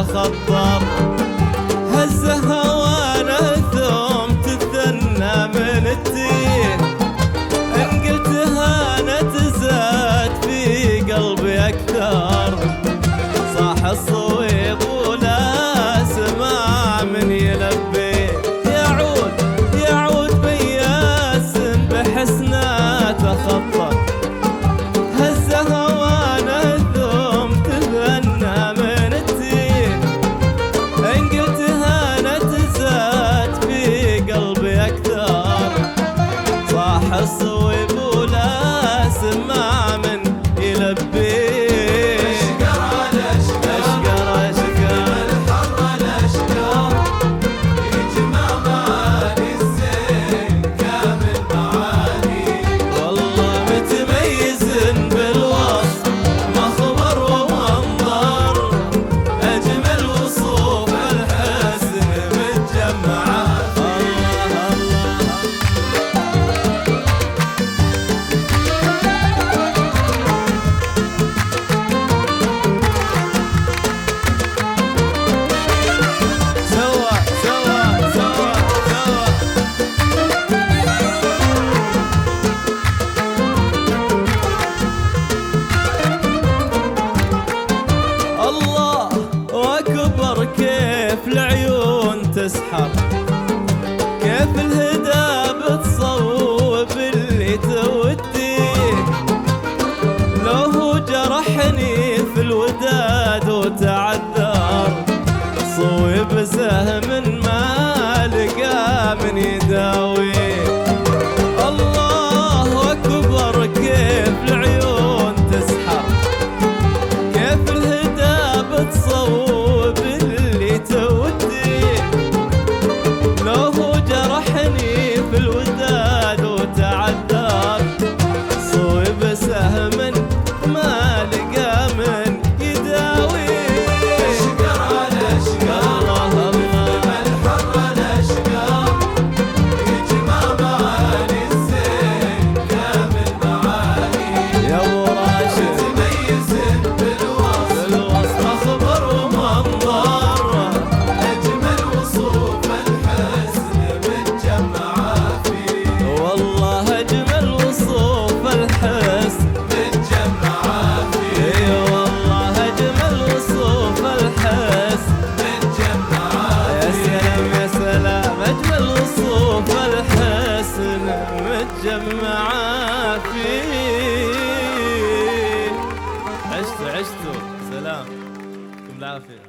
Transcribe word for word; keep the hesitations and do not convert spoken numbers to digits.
تخطر، هز هوانا ثم تثنى من التيه، إن قلتها نتزاد في قلبي أكثر، صاح الصويب ولا سمع من يلبي، يعود يعود بياس بحسنه تخطر، هز هوانا ثم تثنى من التيه، إن قلتها نتزاد في قلبي أكثر، صاح الصويب ولا سمع من يلبي. كيف العيون تسحر، كيف الهدى بتصوب اللي توديه، لو هو جرحني في الوداد وتعذر، صوب سهم ما لقى من يداويه. الله أكبر كيف العيون تسحر، كيف الهدى بتصوب توديه، لو هو جرحني في الوداد وتعذر، صوب سهم ما لقى من يداوي. اشقر الاشقر الله الله الحر الاشقر، يجمع معاني الزين كامل معاني، يا ابو راشد متميز بالوصف اخبر ومنظر، متجمعة فيه. عشتوا عشتوا سلام، يعطيكم العافية.